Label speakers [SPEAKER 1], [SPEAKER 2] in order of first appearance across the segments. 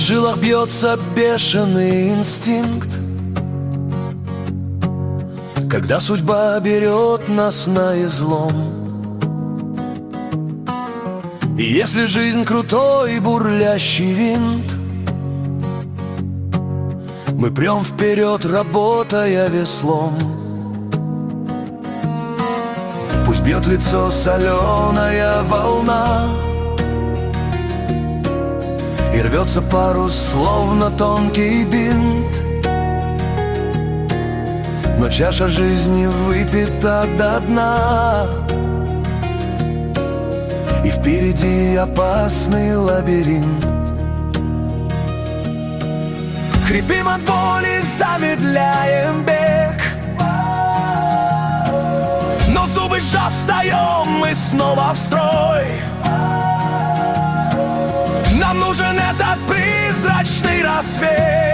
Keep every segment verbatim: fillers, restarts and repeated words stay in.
[SPEAKER 1] жилах бьется бешеный инстинкт, когда судьба берет нас на излом. И если жизнь крутой бурлящий винт, мы прем вперед, работая веслом. Пусть бьет лицо соленая волна и рвется парус, словно тонкий бинт, но чаша жизни выпита до дна, и впереди опасный лабиринт. Хрипим от боли, замедляем бег, но зубы сжав, встаем мы снова в строй. Нам нужен этот призрачный рассвет,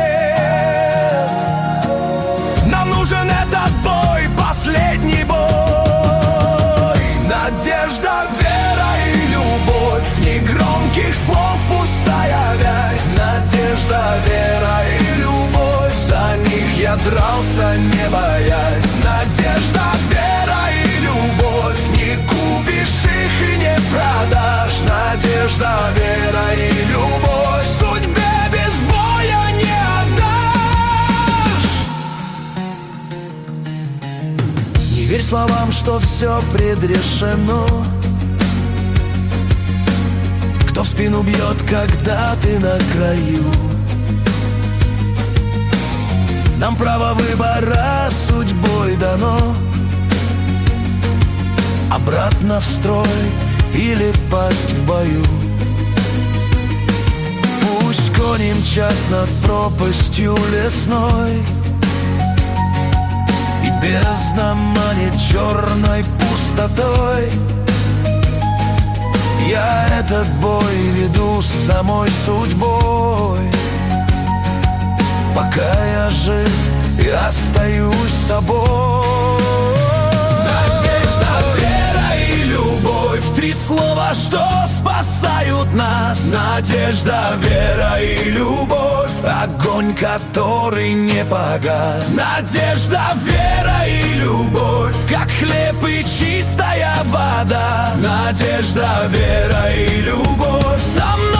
[SPEAKER 1] нам нужен этот бой, последний бой. Надежда, вера и любовь, ни громких слов, пустая вязь. Надежда, вера и любовь, за них я дрался, не боясь. Надежда, вера и любовь, не купишь их и не продашь. Надежда, вера и любовь, судьбе без боя не отдашь. Не верь словам, что все предрешено, кто в спину бьет, когда ты на краю. Нам право выбора судьбой дано, обратно в строй или пасть в бою. Пусть кони мчат над пропастью лесной, и бездна манит черной пустотой. Я этот бой веду с самой судьбой, пока я жив и остаюсь собой. Надежда, вера и любовь, три слова, что спасают нас. Надежда, вера и любовь, огонь, который не погас. Надежда, вера и любовь, как хлеб и чистая вода. Надежда, вера и любовь, со мной